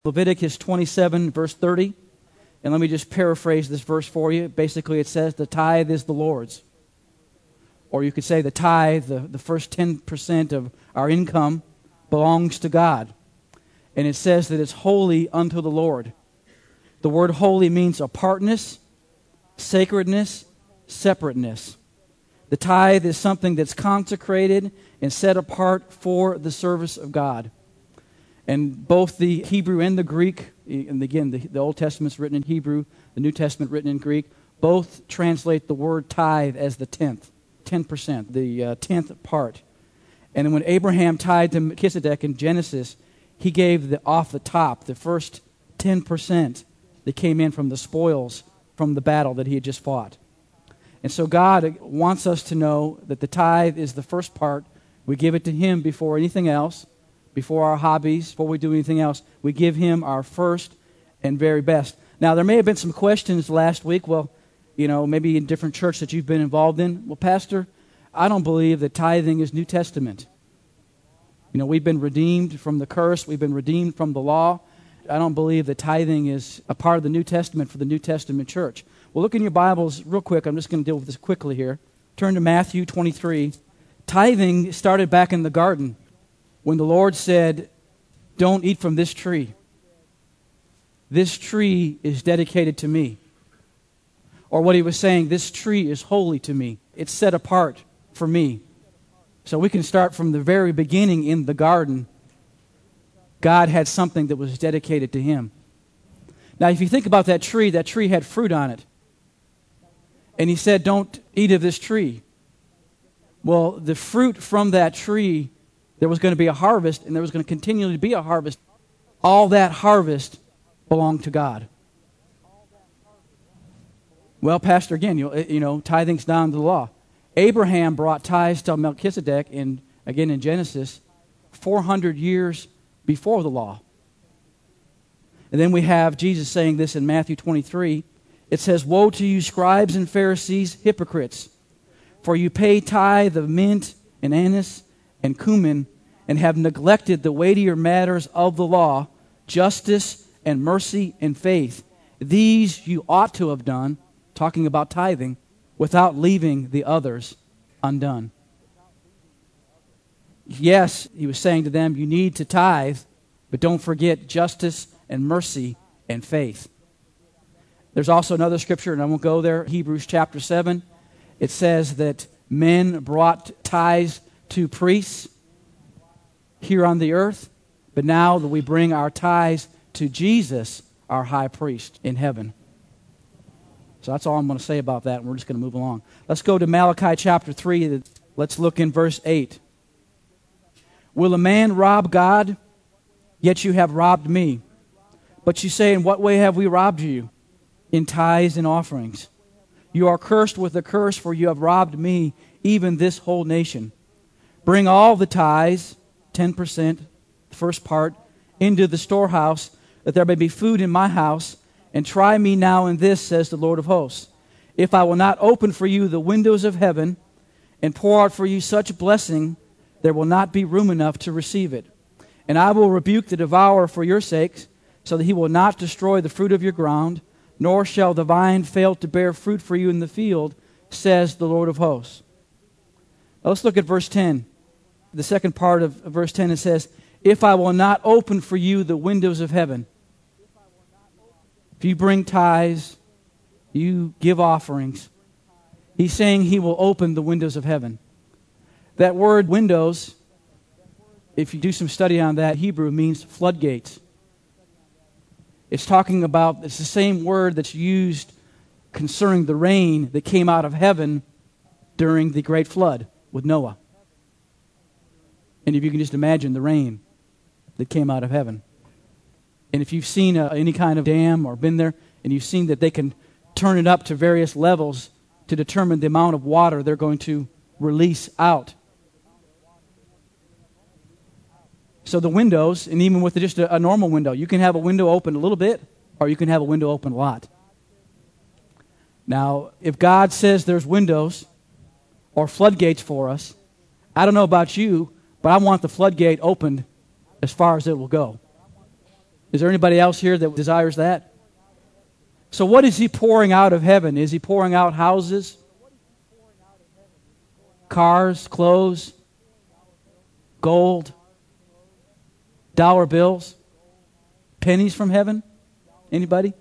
Leviticus 27, verse 30. And let me just paraphrase this verse for you. Basically, it says, the tithe is the Lord's. Or you could say the tithe, the first 10% of our income, belongs to God. And it says that it's holy unto the Lord. The word holy means apartness, sacredness, separateness. The tithe is something that's consecrated and set apart for the service of God. And both the Hebrew and the Greek, and again, the Old Testament's written in Hebrew, the New Testament written in Greek, both translate the word tithe as the 10%, the 10th part. And when Abraham tithed to Melchizedek in Genesis, he gave off the top, the first 10% that came in from the spoils from the battle that he had just fought. And so God wants us to know that the tithe is the first part. We give it to Him before anything else. Before our hobbies, before we do anything else, we give Him our first and very best. Now, there may have been some questions last week, maybe in different churches that you've been involved in. Well, Pastor, I don't believe that tithing is New Testament. We've been redeemed from the curse. We've been redeemed from the law. I don't believe that tithing is a part of the New Testament for the New Testament church. Well, look in your Bibles real quick. I'm just going to deal with this quickly here. Turn to Matthew 23. Tithing started back in the garden, when the Lord said, don't eat from this tree. This tree is dedicated to me. Or what He was saying, this tree is holy to me. It's set apart for me. So we can start from the very beginning in the garden. God had something that was dedicated to Him. Now, if you think about that tree had fruit on it. And He said, don't eat of this tree. Well, the fruit from that tree, there was going to be a harvest, and there was going to continually be a harvest. All that harvest belonged to God. Well, Pastor, again, tithing's down to the law. Abraham brought tithes to Melchizedek, in Genesis, 400 years before the law. And then we have Jesus saying this in Matthew 23. It says, woe to you, scribes and Pharisees, hypocrites! For you pay tithe of mint and anise and cumin, and have neglected the weightier matters of the law, justice and mercy and faith. These you ought to have done, talking about tithing, without leaving the others undone. Yes, He was saying to them, you need to tithe, but don't forget justice and mercy and faith. There's also another scripture, and I won't go there, Hebrews chapter 7. It says that men brought tithes to priests here on the earth, but now that we bring our tithes to Jesus, our high priest in heaven. So that's all I'm going to say about that, and we're just going to move along. Let's go to Malachi chapter 3. Let's look in verse 8. Will a man rob God? Yet you have robbed me. But you say, in what way have we robbed you? In tithes and offerings. You are cursed with a curse, for you have robbed me, even this whole nation. Bring all the tithes, 10%, the first part, into the storehouse, that there may be food in my house, and try me now in this, says the Lord of hosts. If I will not open for you the windows of heaven, and pour out for you such blessing, there will not be room enough to receive it. And I will rebuke the devourer for your sakes, so that he will not destroy the fruit of your ground, nor shall the vine fail to bear fruit for you in the field, says the Lord of hosts. Now let's look at verse 10. The second part of verse 10, it says, if I will not open for you the windows of heaven. If you bring tithes, you give offerings, He's saying He will open the windows of heaven. That word windows, if you do some study on that, Hebrew means floodgates. It's the same word that's used concerning the rain that came out of heaven during the great flood with Noah. And if you can just imagine the rain that came out of heaven. And if you've seen any kind of dam or been there, and you've seen that they can turn it up to various levels to determine the amount of water they're going to release out. So the windows, and even with just a normal window, you can have a window open a little bit, or you can have a window open a lot. Now, if God says there's windows or floodgates for us, I don't know about you, but I want the floodgate opened as far as it will go. Is there anybody else here that desires that? So what is he pouring out of heaven? Is he pouring out houses, cars, clothes, gold, dollar bills, pennies from heaven? Anybody?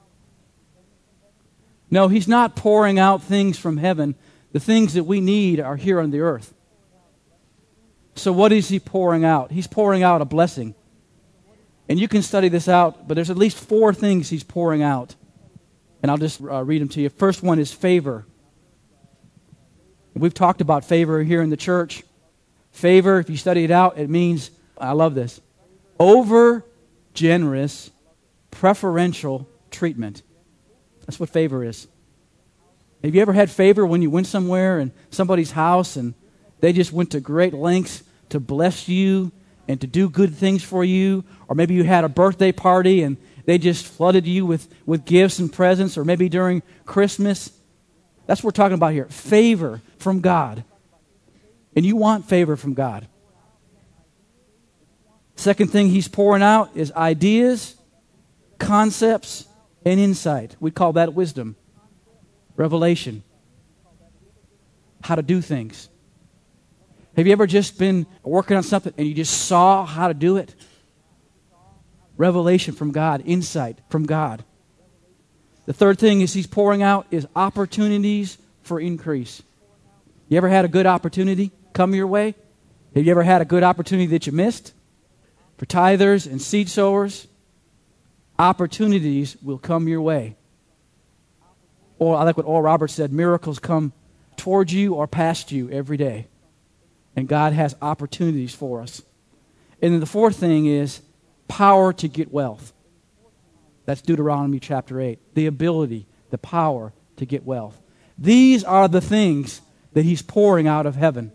No, he's not pouring out things from heaven. The things that we need are here on the earth. So what is he pouring out? He's pouring out a blessing. And you can study this out, but there's at least 4 things he's pouring out. And I'll just read them to you. First one is favor. We've talked about favor here in the church. Favor, if you study it out, it means, I love this, over generous, preferential treatment. That's what favor is. Have you ever had favor when you went somewhere in somebody's house and they just went to great lengths to bless you and to do good things for you? Or maybe you had a birthday party and they just flooded you with gifts and presents, or maybe during Christmas. That's what we're talking about here. Favor from God. And you want favor from God. Second thing he's pouring out is ideas, concepts, and insight. We call that wisdom. Revelation. How to do things. Have you ever just been working on something and you just saw how to do it? Revelation from God, insight from God. The third thing is he's pouring out is opportunities for increase. You ever had a good opportunity come your way? Have you ever had a good opportunity that you missed? For tithers and seed sowers, opportunities will come your way. Or I like what Oral Roberts said, miracles come towards you or past you every day. And God has opportunities for us. And then the fourth thing is power to get wealth. That's Deuteronomy chapter 8. The ability, the power to get wealth. These are the things that he's pouring out of heaven.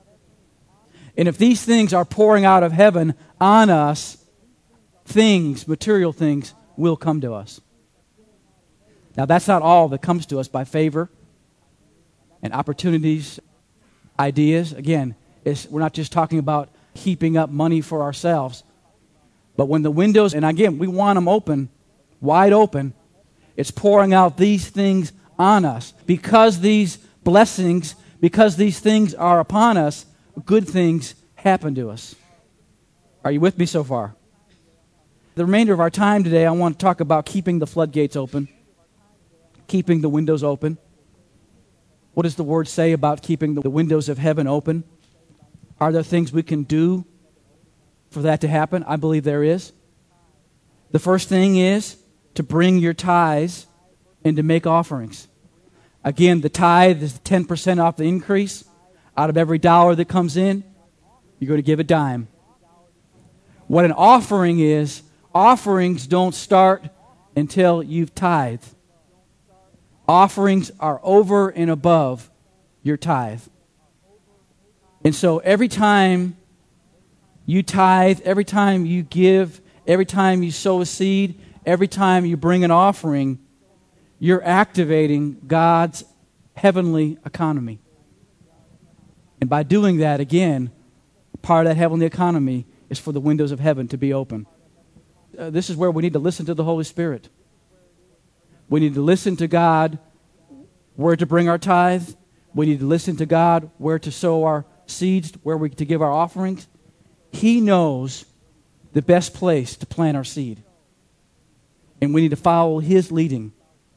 And if these things are pouring out of heaven on us, things, material things, will come to us. Now, that's not all that comes to us by favor and opportunities, ideas. Again, we're not just talking about heaping up money for ourselves. But when the windows, and again, we want them open, wide open, it's pouring out these things on us. Because these blessings, because these things are upon us, good things happen to us. Are you with me so far? The remainder of our time today, I want to talk about keeping the floodgates open, keeping the windows open. What does the Word say about keeping the windows of heaven open? Are there things we can do for that to happen? I believe there is. The first thing is to bring your tithes and to make offerings. Again, the tithe is 10% off the increase. Out of every dollar that comes in, you're going to give a dime. What an offering is, offerings don't start until you've tithed. Offerings are over and above your tithe. And so every time you tithe, every time you give, every time you sow a seed, every time you bring an offering, you're activating God's heavenly economy. And by doing that, again, part of that heavenly economy is for the windows of heaven to be open. This is where we need to listen to the Holy Spirit. We need to listen to God where to bring our tithe. We need to listen to God where to sow our seeds, where we to give our offerings. He knows the best place to plant our seed. And we need to follow His leading.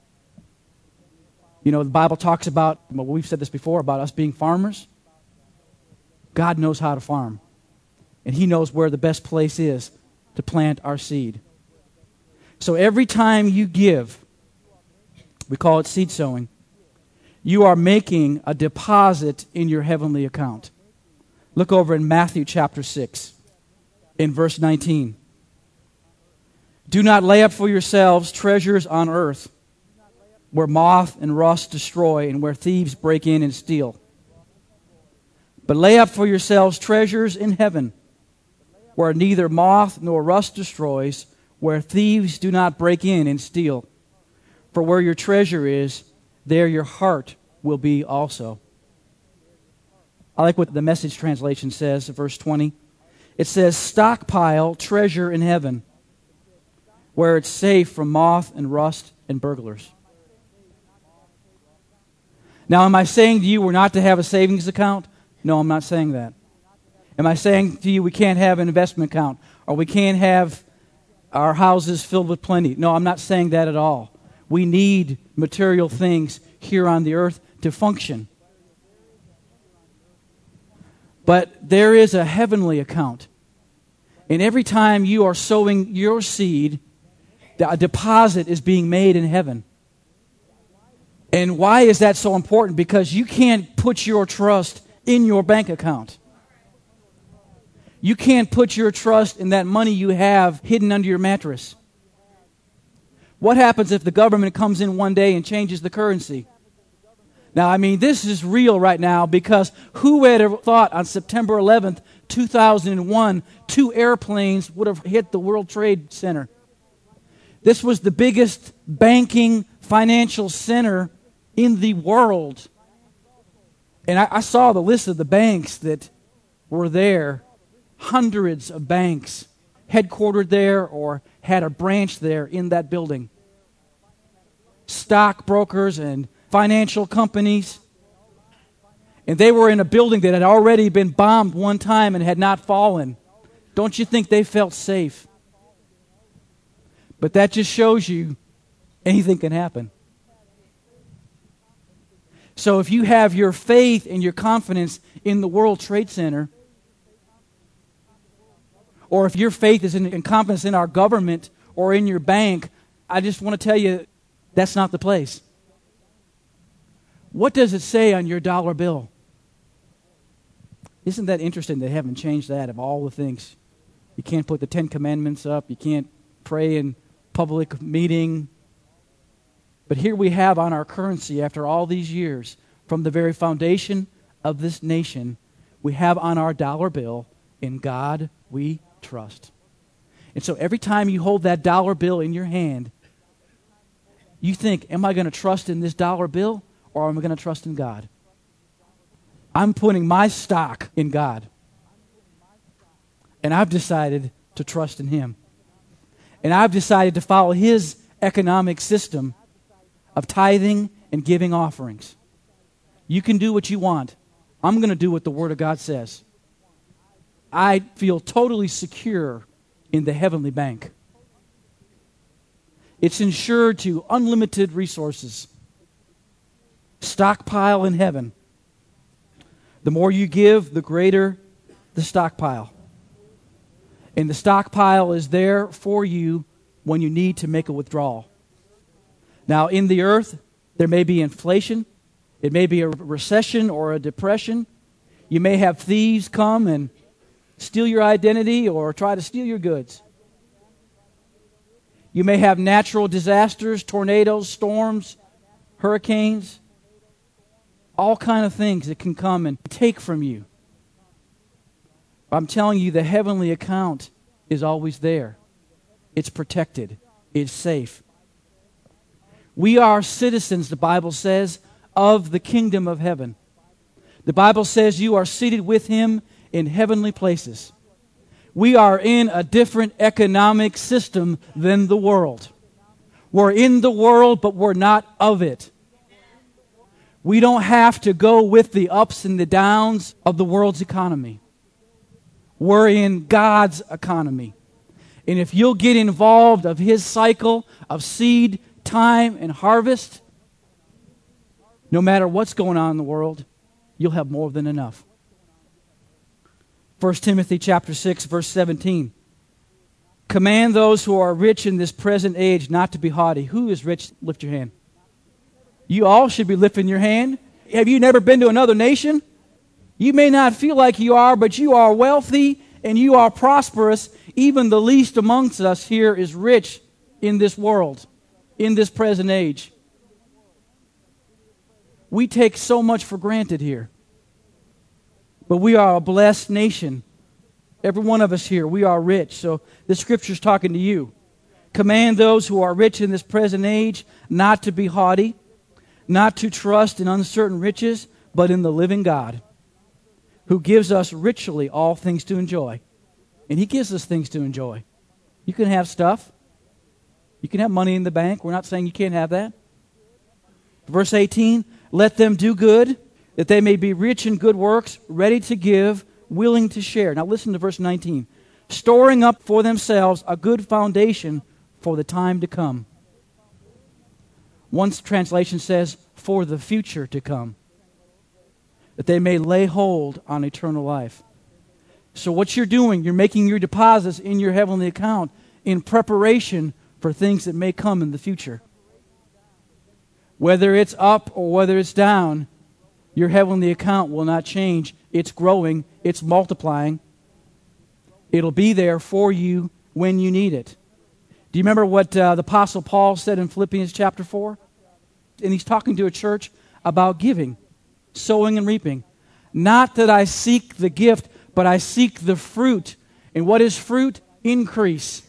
You know, the Bible talks about, well, we've said this before, about us being farmers. God knows how to farm. And He knows where the best place is to plant our seed. So every time you give, we call it seed sowing, you are making a deposit in your heavenly account. Look over in Matthew chapter 6, in verse 19. Do not lay up for yourselves treasures on earth, where moth and rust destroy, and where thieves break in and steal. But lay up for yourselves treasures in heaven, where neither moth nor rust destroys, where thieves do not break in and steal. For where your treasure is, there your heart will be also. I like what the Message translation says, verse 20. It says, stockpile treasure in heaven, where it's safe from moth and rust and burglars. Now, am I saying to you we're not to have a savings account? No, I'm not saying that. Am I saying to you we can't have an investment account or we can't have our houses filled with plenty? No, I'm not saying that at all. We need material things here on the earth to function. But there is a heavenly account. And every time you are sowing your seed, a deposit is being made in heaven. And why is that so important? Because you can't put your trust in your bank account. You can't put your trust in that money you have hidden under your mattress. What happens if the government comes in one day and changes the currency? Now, I mean, this is real right now, because who would have thought on September 11th, 2001, 2 airplanes would have hit the World Trade Center? This was the biggest banking financial center in the world. And I saw the list of the banks that were there. Hundreds of banks headquartered there or had a branch there in that building. Stockbrokers and financial companies. And they were in a building that had already been bombed one time and had not fallen. Don't you think they felt safe? But that just shows you anything can happen. So if you have your faith and your confidence in the World Trade Center, or if your faith is in confidence in our government or in your bank, I just want to tell you that's not the place. What does it say on your dollar bill? Isn't that interesting? They haven't changed that of all the things. You can't put the 10 Commandments up. You can't pray in public meeting. But here we have on our currency, after all these years, from the very foundation of this nation, we have on our dollar bill, in God we trust. And so every time you hold that dollar bill in your hand, you think, am I going to trust in this dollar bill or am I going to trust in God? I'm putting my stock in God. And I've decided to trust in Him. And I've decided to follow His economic system of tithing and giving offerings. You can do what you want. I'm going to do what the Word of God says. I feel totally secure in the heavenly bank. It's insured to unlimited resources. Stockpile in heaven. The more you give, the greater the stockpile. And the stockpile is there for you when you need to make a withdrawal. Now, in the earth, there may be inflation. It may be a recession or a depression. You may have thieves come and steal your identity or try to steal your goods. You may have natural disasters, tornadoes, storms, hurricanes, all kind of things that can come and take from you. I'm telling you, the heavenly account is always there. It's protected. It's safe. We are citizens, the Bible says, of the kingdom of heaven. The Bible says you are seated with Him in heavenly places. We are in a different economic system than the world. We're in the world, but we're not of it. We don't have to go with the ups and the downs of the world's economy. We're in God's economy. And if you'll get involved of His cycle of seed, time, and harvest, no matter what's going on in the world, you'll have more than enough. 1 Timothy chapter 6, verse 17. Command those who are rich in this present age not to be haughty. Who is rich? Lift your hand. You all should be lifting your hand. Have you never been to another nation? You may not feel like you are, but you are wealthy and you are prosperous. Even the least amongst us here is rich in this world, in this present age. We take so much for granted here. But we are a blessed nation. Every one of us here, we are rich. So the Scripture's talking to you. Command those who are rich in this present age not to be haughty, not to trust in uncertain riches, but in the living God, who gives us richly all things to enjoy. And He gives us things to enjoy. You can have stuff. You can have money in the bank. We're not saying you can't have that. Verse 18, let them do good, that they may be rich in good works, ready to give, willing to share. Now listen to verse 19. Storing up for themselves a good foundation for the time to come. One translation says, for the future to come, that they may lay hold on eternal life. So what you're doing, you're making your deposits in your heavenly account in preparation for things that may come in the future. Whether it's up or whether it's down, your heavenly account will not change. It's growing, it's multiplying. It'll be there for you when you need it. Do you remember what the Apostle Paul said in Philippians chapter 4? And he's talking to a church about giving, sowing and reaping. Not that I seek the gift, but I seek the fruit. And what is fruit? Increase.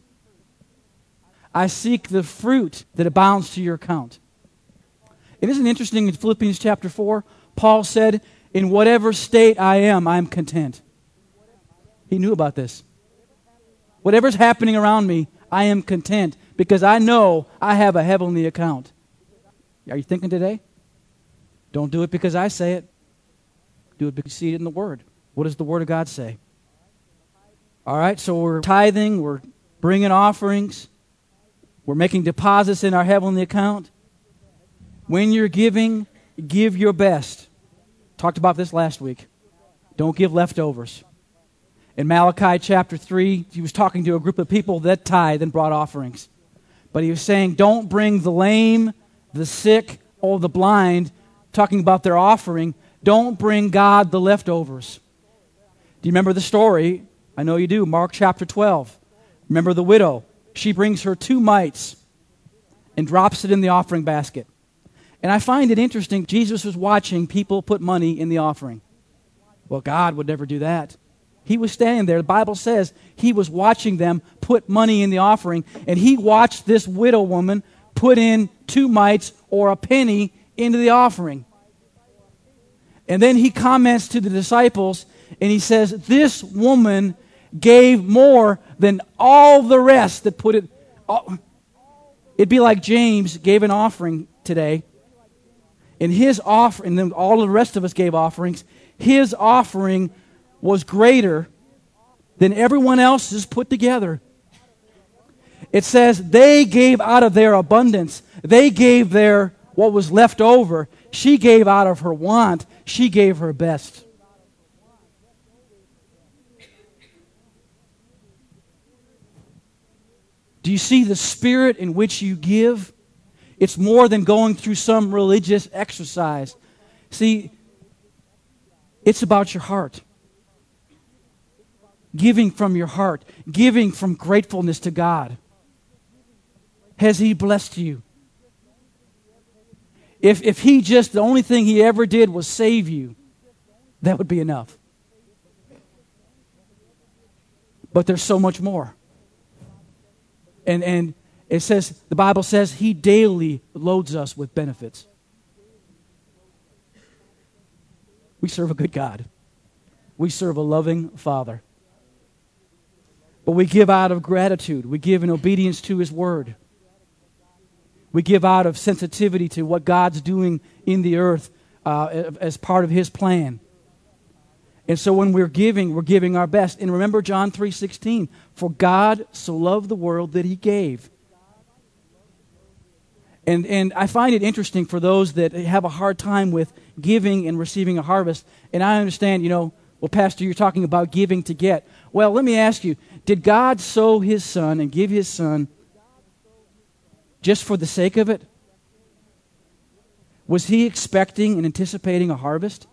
I seek the fruit that abounds to your account. It isn't interesting in Philippians chapter 4, Paul said, in whatever state I am content. He knew about this. Whatever's happening around me, I am content because I know I have a heavenly account. Are you thinking today? Don't do it because I say it. Do it because you see it in the Word. What does the Word of God say? All right, so we're tithing, we're bringing offerings, we're making deposits in our heavenly account. When you're giving, give your best. Talked about this last week. Don't give leftovers. In Malachi chapter 3, he was talking to a group of people that tithe and brought offerings. But he was saying, don't bring the lame, the sick, or the blind, talking about their offering. Don't bring God the leftovers. Do you remember the story? I know you do. Mark chapter 12. Remember the widow. She brings her 2 mites and drops it in the offering basket. And I find it interesting, Jesus was watching people put money in the offering. Well, God would never do that. He was standing there. The Bible says he was watching them put money in the offering, and he watched this widow woman put in 2 mites or a penny into the offering. And then he comments to the disciples, and he says, this woman gave more than all the rest that put it. It'd be like James gave an offering today, and his offering, and then all the rest of us gave offerings. His offering was greater than everyone else's put together. It says they gave out of their abundance. They gave their what was left over. She gave out of her want. She gave her best. Do you see the spirit in which you give? It's more than going through some religious exercise. See, it's about your heart. Giving from your heart. Giving from gratefulness to God. Has He blessed you? If He just, the only thing He ever did was save you, that would be enough. But there's so much more. And it says, the Bible says, He daily loads us with benefits. We serve a good God. We serve a loving Father. But we give out of gratitude. We give in obedience to His Word. We give out of sensitivity to what God's doing in the earth as part of His plan. And so when we're giving our best. And remember John 3:16, for God so loved the world that He gave. And I find it interesting for those that have a hard time with giving and receiving a harvest. And I understand, well, Pastor, you're talking about giving to get. Well, let me ask you, did God sow His Son and give His Son just for the sake of it? Was He expecting and anticipating a harvest?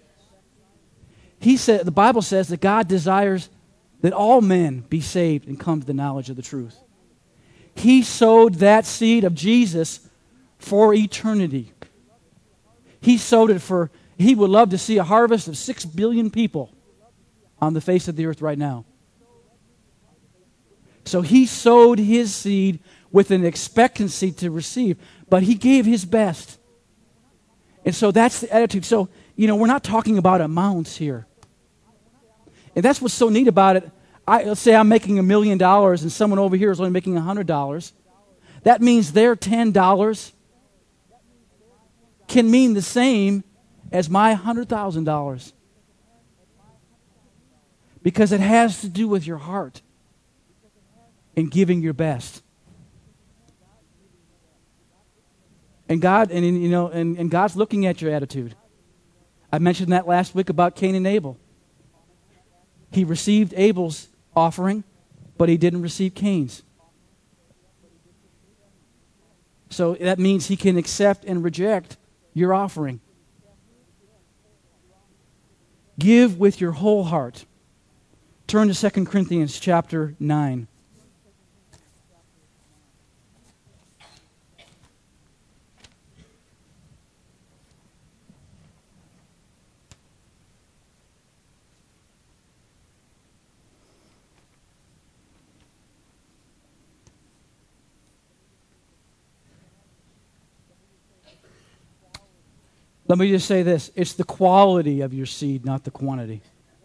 He said, the Bible says that God desires that all men be saved and come to the knowledge of the truth. He sowed that seed of Jesus for eternity. He sowed it for, He would love to see a harvest of 6 billion people on the face of the earth right now. So He sowed His seed with an expectancy to receive, but He gave His best. And so that's the attitude. So, we're not talking about amounts here. And that's what's so neat about it. Let's say I'm making $1 million and someone over here is only making $100. that means their $10 can mean the same as my $100,000. Because it has to do with your heart and giving your best. And God, and God's looking at your attitude. I mentioned that last week about Cain and Abel. He received Abel's offering, but he didn't receive Cain's. So that means he can accept and reject your offering. Give with your whole heart. Turn to 2 Corinthians chapter 9. Let me just say this. It's the quality of your seed, not the quantity.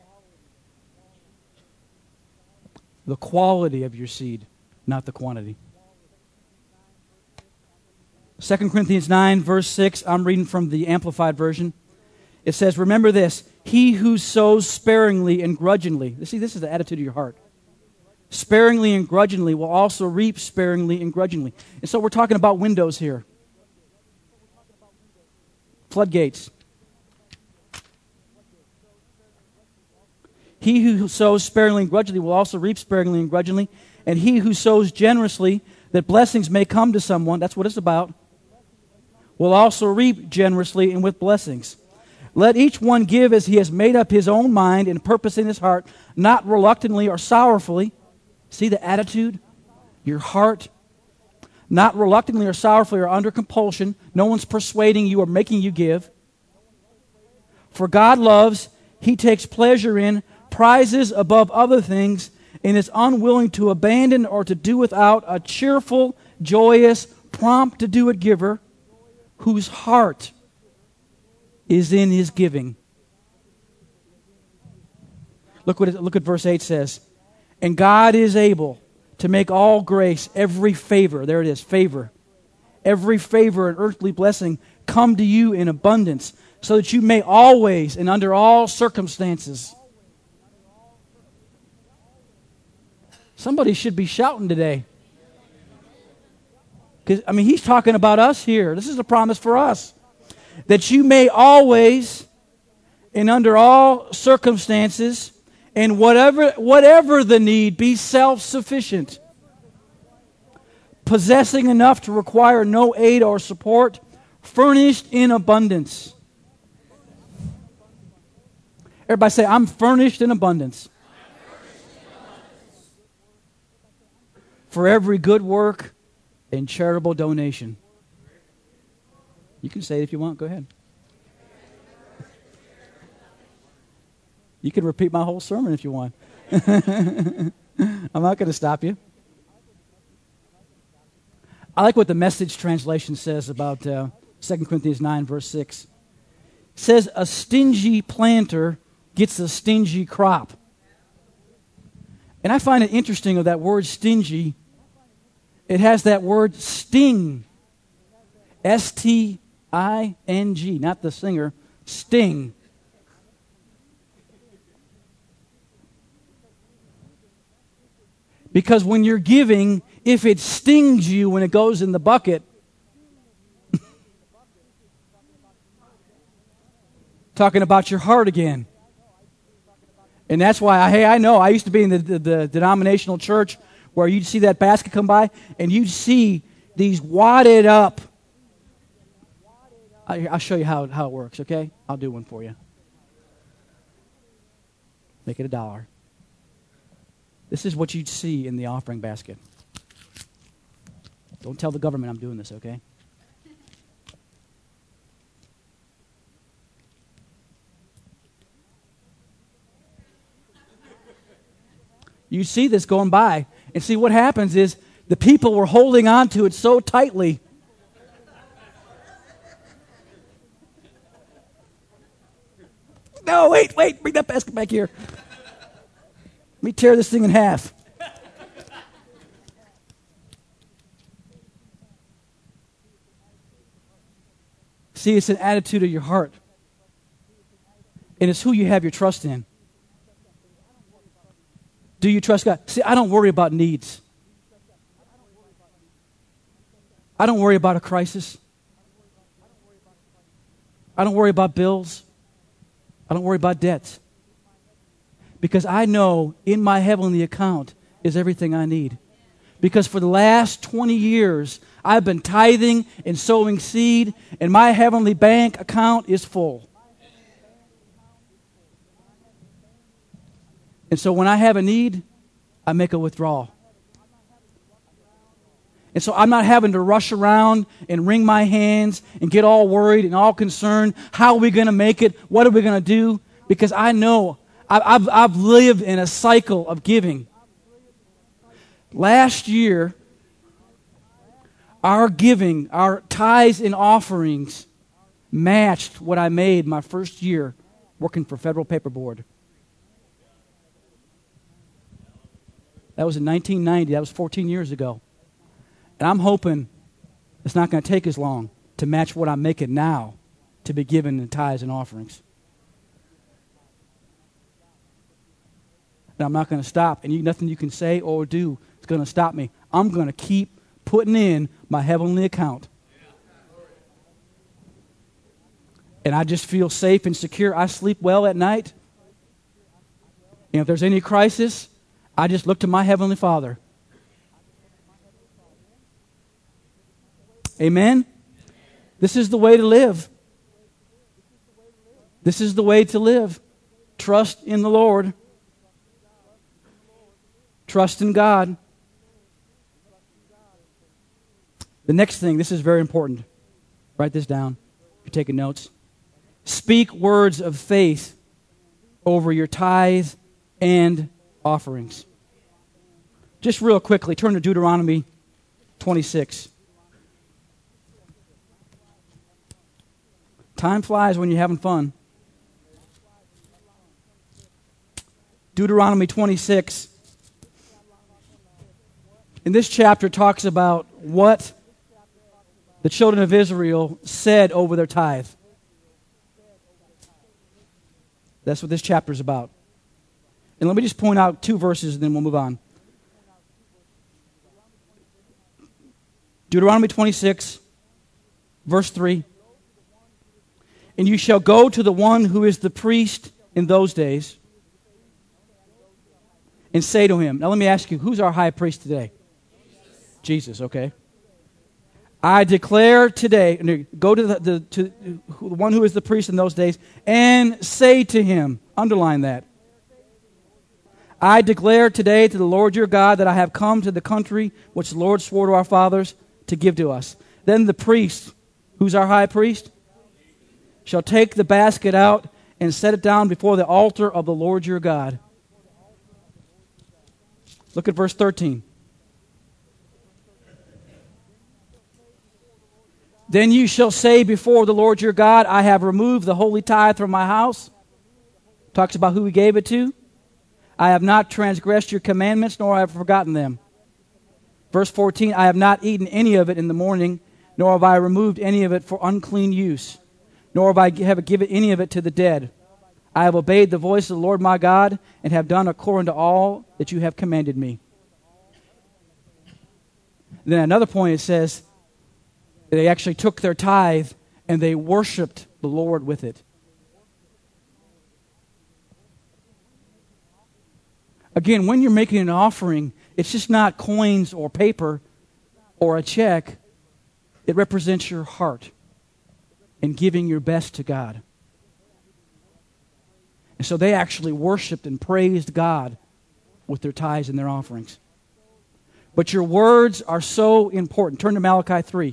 The quality of your seed, not the quantity. 2 Corinthians 9, verse 6, I'm reading from the Amplified Version. It says, remember this, he who sows sparingly and grudgingly. See, this is the attitude of your heart. Sparingly and grudgingly will also reap sparingly and grudgingly. And so we're talking about windows here. Floodgates. He who sows sparingly and grudgingly will also reap sparingly and grudgingly. And he who sows generously, that blessings may come to someone, that's what it's about, will also reap generously and with blessings. Let each one give as he has made up his own mind and purpose in his heart, not reluctantly or sorrowfully. See the attitude? Your heart. Not reluctantly or sorrowfully or under compulsion. No one's persuading you or making you give. For God loves, he takes pleasure in, prizes above other things, and is unwilling to abandon or to do without a cheerful, joyous, prompt to do it giver, whose heart is in his giving. Look what verse 8 says. And God is able to make all grace, every favor, there it is, favor, every favor and earthly blessing come to you in abundance, so that you may always and under all circumstances. Somebody should be shouting today. Because, he's talking about us here. This is a promise for us. That you may always and under all circumstances and whatever the need, be self-sufficient, possessing enough to require no aid or support, furnished in abundance. Everybody say, I'm furnished in abundance. For every good work and charitable donation. You can say it if you want. Go ahead. You can repeat my whole sermon if you want. I'm not going to stop you. I like what the Message translation says about 2 Corinthians 9, verse 6. It says, a stingy planter gets a stingy crop. And I find it interesting of that word stingy. It has that word sting. S-T-I-N-G, not the singer, sting. Because when you're giving, if it stings you when it goes in the bucket, talking about your heart again. And that's why, I know, I used to be in the denominational church where you'd see that basket come by, and you'd see these wadded up. I'll show you how it works, okay? I'll do one for you. Make it $1. This is what you'd see in the offering basket. Don't tell the government I'm doing this, okay? You see this going by, and see what happens is the people were holding on to it so tightly. No, wait, bring that basket back here. Let me tear this thing in half. See, it's an attitude of your heart. And it's who you have your trust in. Do you trust God? See, I don't worry about needs. I don't worry about a crisis. I don't worry about bills. I don't worry about debts. Because I know in my heavenly account is everything I need. Because for the last 20 years, I've been tithing and sowing seed, and my heavenly bank account is full. And so when I have a need, I make a withdrawal. And so I'm not having to rush around and wring my hands and get all worried and all concerned. How are we going to make it? What are we going to do? Because I know I've lived in a cycle of giving. Last year, our giving, our tithes and offerings matched what I made my first year working for Federal Paper Board. That was in 1990. That was 14 years ago. And I'm hoping it's not going to take as long to match what I'm making now to be given in tithes and offerings. And I'm not going to stop. And nothing you can say or do is going to stop me. I'm going to keep putting in my heavenly account. And I just feel safe and secure. I sleep well at night. And if there's any crisis, I just look to my Heavenly Father. Amen? This is the way to live. This is the way to live. Trust in the Lord. Trust in God. The next thing, this is very important. Write this down if you're taking notes. Speak words of faith over your tithe and offerings. Just real quickly, turn to Deuteronomy 26. Time flies when you're having fun. Deuteronomy 26. And this chapter talks about what the children of Israel said over their tithe. That's what this chapter is about. And let me just point out 2 verses and then we'll move on. Deuteronomy 26, verse 3. And you shall go to the one who is the priest in those days and say to him. Now let me ask you, who's our high priest today? Jesus, okay. I declare today, go to the one who is the priest in those days and say to him, underline that. I declare today to the Lord your God that I have come to the country which the Lord swore to our fathers to give to us. Then the priest, who's our high priest, shall take the basket out and set it down before the altar of the Lord your God. Look at verse 13. Then you shall say before the Lord your God, I have removed the holy tithe from my house. Talks about who he gave it to. I have not transgressed your commandments, nor have I forgotten them. Verse 14, I have not eaten any of it in the morning, nor have I removed any of it for unclean use, nor have I given any of it to the dead. I have obeyed the voice of the Lord my God, and have done according to all that you have commanded me. Then another point, it says, they actually took their tithe and they worshiped the Lord with it. Again, when you're making an offering, it's just not coins or paper or a check. It represents your heart in giving your best to God. And so they actually worshiped and praised God with their tithes and their offerings. But your words are so important. Turn to Malachi 3.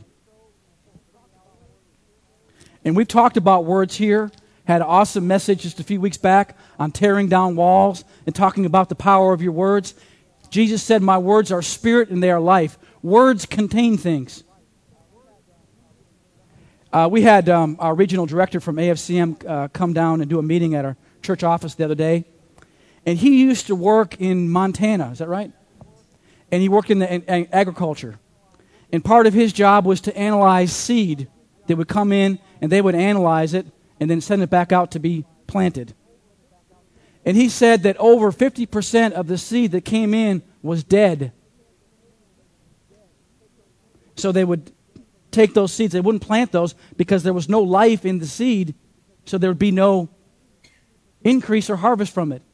And we've talked about words here. Had an awesome message just a few weeks back on tearing down walls and talking about the power of your words. Jesus said, my words are spirit and they are life. Words contain things. We had our regional director from AFCM come down and do a meeting at our church office the other day. And he used to work in Montana, is that right? And he worked in agriculture. And part of his job was to analyze seed that would come in and they would analyze it and then send it back out to be planted. And he said that over 50% of the seed that came in was dead. So they would take those seeds. They wouldn't plant those because there was no life in the seed, so there would be no increase or harvest from it.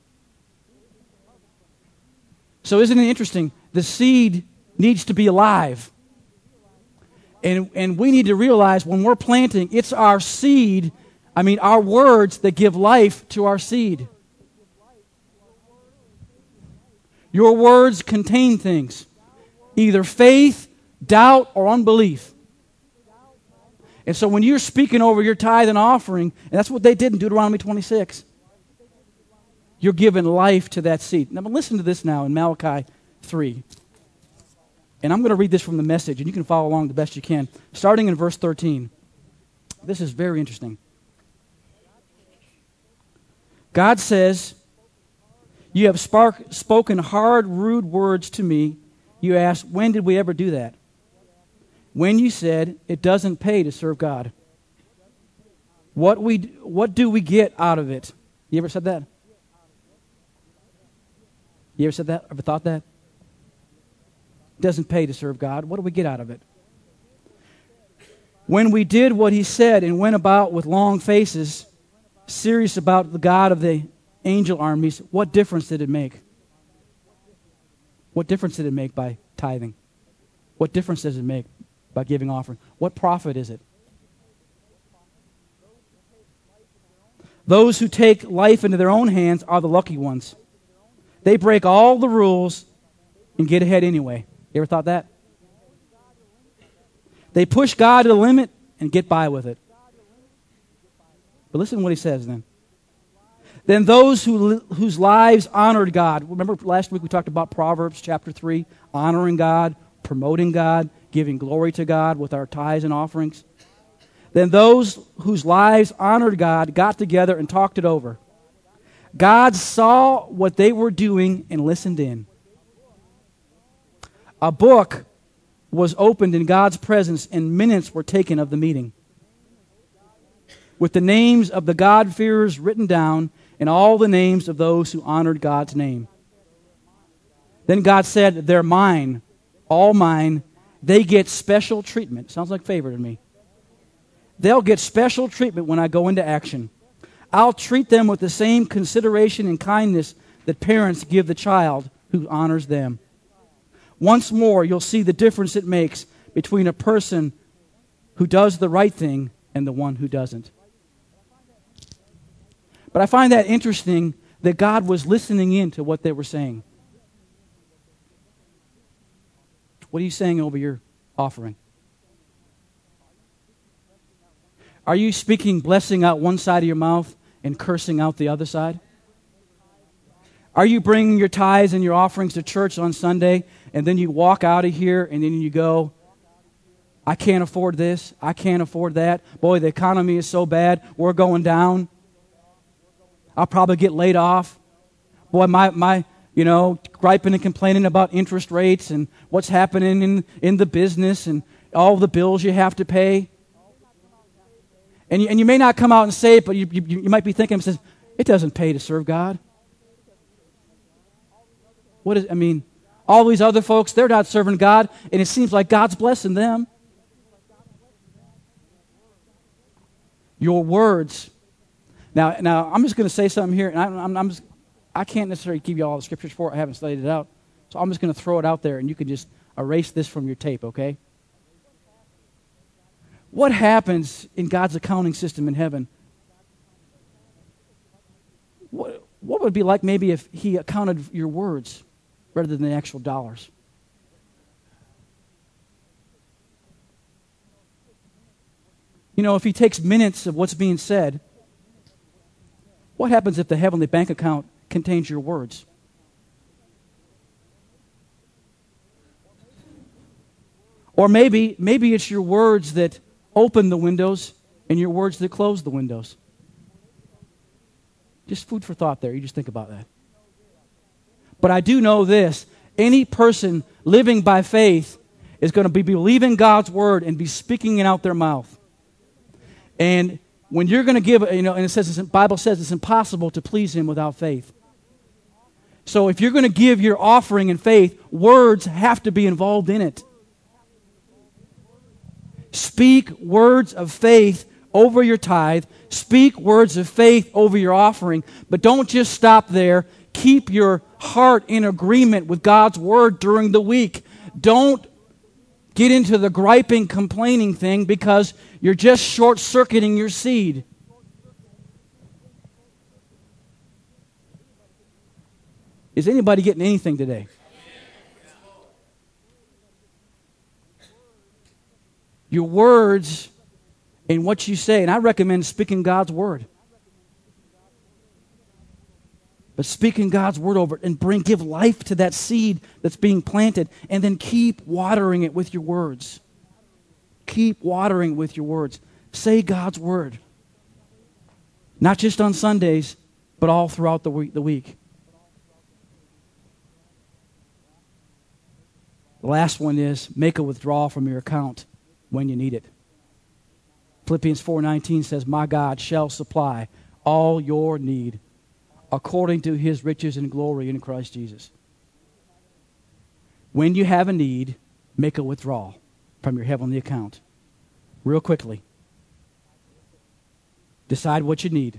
So isn't it interesting? The seed needs to be alive. And we need to realize when we're planting, it's our seed, our words that give life to our seed. Your words contain things, either faith, doubt, or unbelief. And so when you're speaking over your tithe and offering, and that's what they did in Deuteronomy 26, you're giving life to that seed. Now listen to this now in Malachi 3. And I'm going to read this from the Message, and you can follow along the best you can. Starting in verse 13. This is very interesting. God says, "You have spoken hard, rude words to me." You ask, when did we ever do that? When you said, it doesn't pay to serve God. What do we get out of it? You ever said that? You ever said that? Ever thought that? It doesn't pay to serve God. What do we get out of it? When we did what he said and went about with long faces, serious about the God of the angel armies, what difference did it make? What difference did it make by tithing? What difference does it make by giving offering? What profit is it? Those who take life into their own hands are the lucky ones. They break all the rules and get ahead anyway. You ever thought that? They push God to the limit and get by with it. But listen to what he says then. Then those whose lives honored God. Remember last week we talked about Proverbs chapter 3, honoring God, promoting God, giving glory to God with our tithes and offerings. Then those whose lives honored God got together and talked it over. God saw what they were doing and listened in. A book was opened in God's presence and minutes were taken of the meeting, with the names of the God-fearers written down and all the names of those who honored God's name. Then God said, they're mine, all mine. They get special treatment. Sounds like favor to me. They'll get special treatment when I go into action. I'll treat them with the same consideration and kindness that parents give the child who honors them. Once more, you'll see the difference it makes between a person who does the right thing and the one who doesn't. But I find that interesting that God was listening in to what they were saying. What are you saying over your offering? Are you speaking blessing out one side of your mouth and cursing out the other side? Are you bringing your tithes and your offerings to church on Sunday and then you walk out of here and then you go, I can't afford this, I can't afford that. Boy, the economy is so bad, we're going down. I'll probably get laid off. Boy, my griping and complaining about interest rates and what's happening in the business and all the bills you have to pay. And you may not come out and say it, but you might be thinking, it doesn't pay to serve God. All these other folks, they're not serving God, and it seems like God's blessing them. Your words. Now I'm just going to say something here, and I can't necessarily give you all the scriptures for it. I haven't studied it out. So I'm just going to throw it out there, and you can just erase this from your tape, okay? What happens in God's accounting system in heaven? What would it be like maybe if he accounted your words rather than the actual dollars? If he takes minutes of what's being said, what happens if the heavenly bank account contains your words? Or maybe it's your words that open the windows and your words that close the windows. Just food for thought there. You just think about that. But I do know this. Any person living by faith is going to be believing God's word and be speaking it out their mouth. And when you're going to give, and it says, the Bible says it's impossible to please Him without faith. So if you're going to give your offering in faith, words have to be involved in it. Speak words of faith over your tithe. Speak words of faith over your offering. But don't just stop there. Keep your heart in agreement with God's Word during the week. Don't get into the griping, complaining thing because you're just short-circuiting your seed. Is anybody getting anything today? Your words and what you say, and I recommend speaking God's Word. But speaking God's Word over it and give life to that seed that's being planted, and then keep watering it with your words. Keep watering with your words. Say God's Word. Not just on Sundays, but all throughout the week. The last one is make a withdrawal from your account when you need it. Philippians 4:19 says, "My God shall supply all your need according to His riches and glory in Christ Jesus." When you have a need, make a withdrawal from your heavenly account. Real quickly. Decide what you need.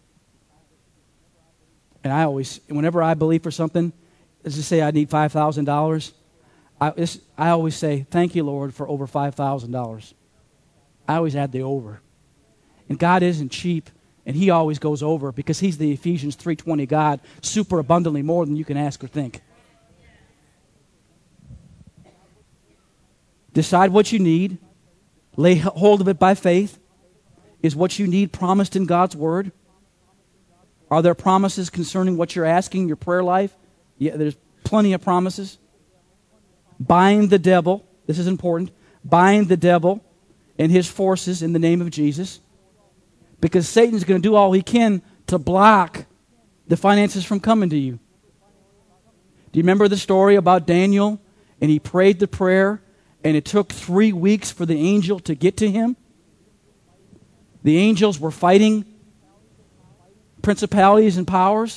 And whenever I believe for something, let's just say I need $5,000, I always say, "Thank you, Lord, for over $5,000. I always add the over. And God isn't cheap, and He always goes over because He's the Ephesians 3:20 God, super abundantly more than you can ask or think. Decide what you need. Lay hold of it by faith. Is what you need promised in God's Word? Are there promises concerning what you're asking, your prayer life? Yeah, there's plenty of promises. Bind the devil. This is important. Bind the devil and his forces in the name of Jesus. Because Satan's going to do all he can to block the finances from coming to you. Do you remember the story about Daniel? And he prayed the prayer, and it took 3 weeks for the angel to get to him. The angels were fighting principalities and powers.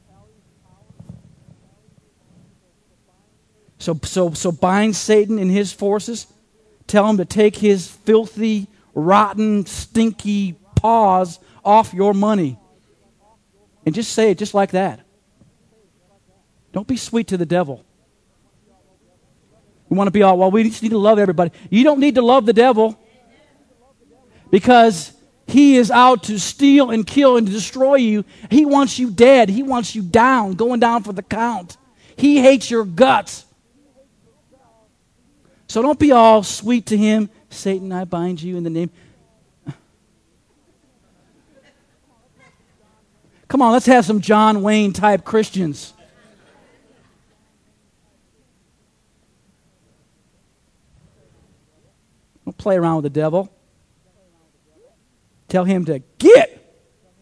So bind Satan and his forces. Tell him to take his filthy, rotten, stinky paws off your money. And just say it just like that. Don't be sweet to the devil. We want to be all, well, we just need to love everybody. You don't need to love the devil because he is out to steal and kill and to destroy you. He wants you dead. He wants you down, going down for the count. He hates your guts. So don't be all sweet to him. Satan, I bind you in the name. Come on, let's have some John Wayne type Christians. Don't play around with the devil. Tell him to get.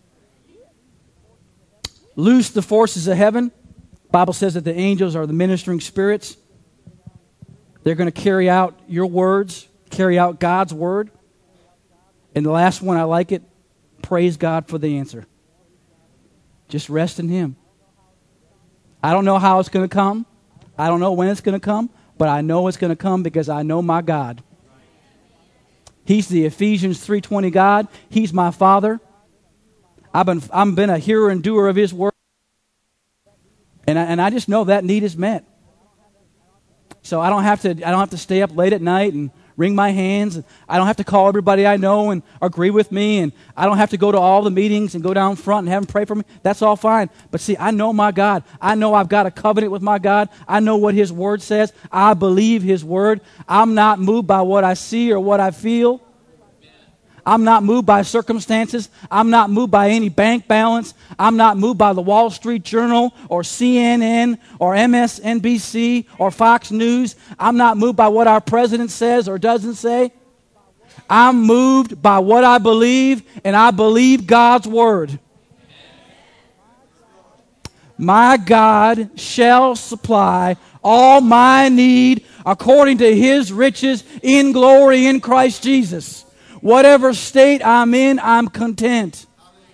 Loose the forces of heaven. The Bible says that the angels are the ministering spirits. They're going to carry out your words, carry out God's word. And the last one, I like it. Praise God for the answer. Just rest in Him. I don't know how it's going to come. I don't know when it's going to come. But I know it's going to come because I know my God. He's the Ephesians 3:20 God. He's my Father. I've been a hearer and doer of His word. And I just know that need is met. So I don't have to stay up late at night and wring my hands. I don't have to call everybody I know and agree with me. And I don't have to go to all the meetings and go down front and have them pray for me. That's all fine. But see, I know my God. I know I've got a covenant with my God. I know what His word says. I believe His word. I'm not moved by what I see or what I feel. I'm not moved by circumstances. I'm not moved by any bank balance. I'm not moved by the Wall Street Journal or CNN or MSNBC or Fox News. I'm not moved by what our president says or doesn't say. I'm moved by what I believe, and I believe God's word. My God shall supply all my need according to His riches in glory in Christ Jesus. Whatever state I'm in, I'm content.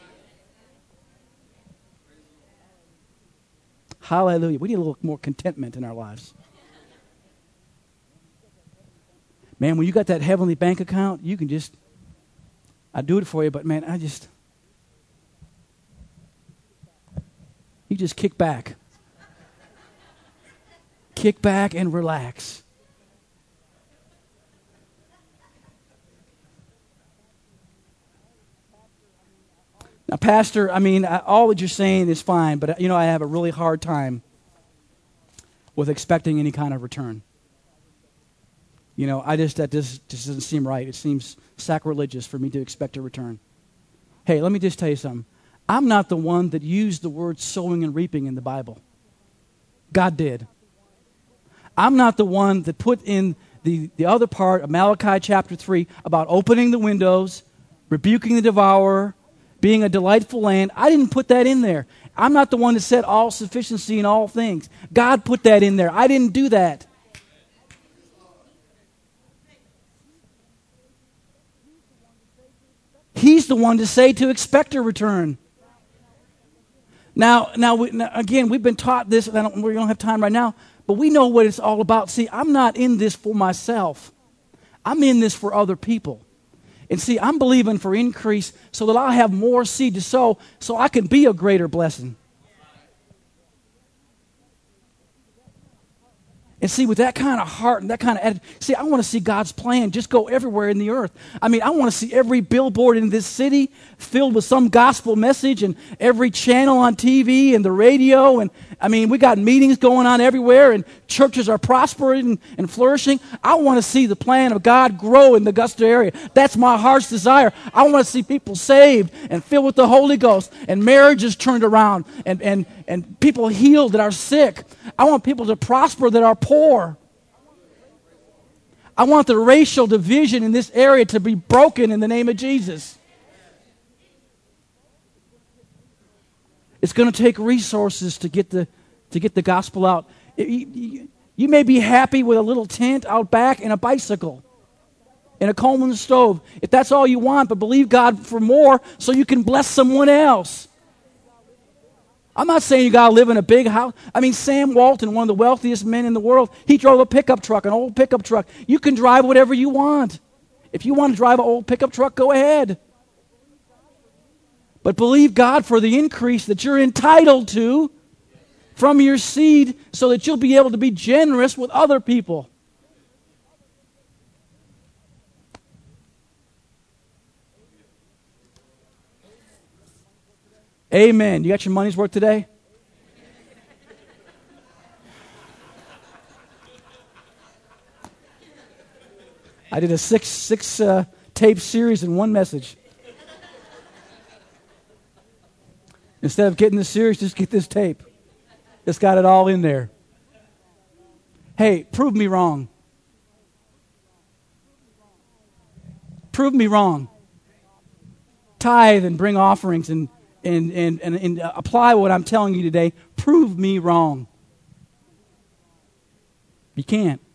Hallelujah. We need a little more contentment in our lives. Man, when you got that heavenly bank account, you can just, I do it for you, but man, you just kick back. Kick back and relax. Now, Pastor, all that you're saying is fine, but I have a really hard time with expecting any kind of return. That just doesn't seem right. It seems sacrilegious for me to expect a return. Hey, let me just tell you something. I'm not the one that used the word sowing and reaping in the Bible. God did. I'm not the one that put in the other part of Malachi chapter 3 about opening the windows, rebuking the devourer, being a delightful land. I didn't put that in there. I'm not the one that said all sufficiency in all things. God put that in there. I didn't do that. He's the one to say to expect a return. Now, again, we've been taught this, and we don't have time right now, but we know what it's all about. See, I'm not in this for myself. I'm in this for other people. And see, I'm believing for increase so that I'll have more seed to sow so I can be a greater blessing. And see, with that kind of heart and that kind of attitude, see, I want to see God's plan just go everywhere in the earth. I want to see every billboard in this city filled with some gospel message and every channel on TV and the radio. And, we got meetings going on everywhere and churches are prospering and flourishing. I want to see the plan of God grow in the Augusta area. That's my heart's desire. I want to see people saved and filled with the Holy Ghost and marriages turned around and people healed that are sick. I want people to prosper that are poor. I want the racial division in this area to be broken in the name of Jesus. It's going to take resources to get the gospel out. You may be happy with a little tent out back and a bicycle and a Coleman stove. If that's all you want, but believe God for more so you can bless someone else. I'm not saying you got to live in a big house. Sam Walton, one of the wealthiest men in the world, he drove a pickup truck, an old pickup truck. You can drive whatever you want. If you want to drive an old pickup truck, go ahead. But believe God for the increase that you're entitled to from your seed so that you'll be able to be generous with other people. Amen. You got your money's worth today? I did a six tape series in one message. Instead of getting the series, just get this tape. It's got it all in there. Hey, prove me wrong. Prove me wrong. Tithe and bring offerings and apply what I'm telling you today. Prove me wrong. You can't.